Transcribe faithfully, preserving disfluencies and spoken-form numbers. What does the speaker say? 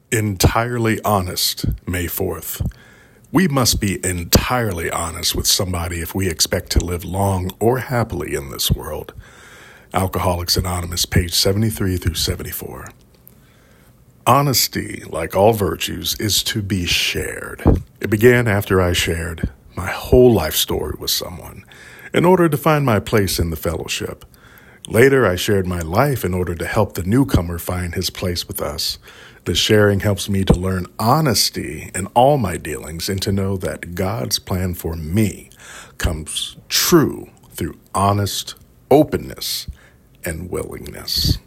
Entirely honest, May fourth. We must be entirely honest with somebody if we expect to live long or happily in this world. Alcoholics Anonymous, page seventy-three through seventy-four. Honesty, like all virtues, is to be shared. It began after I shared my whole life story with someone in order to find my place in the fellowship. Later, I shared my life in order to help the newcomer find his place with us. The sharing helps me to learn honesty in all my dealings and to know that God's plan for me comes true through honest openness and willingness.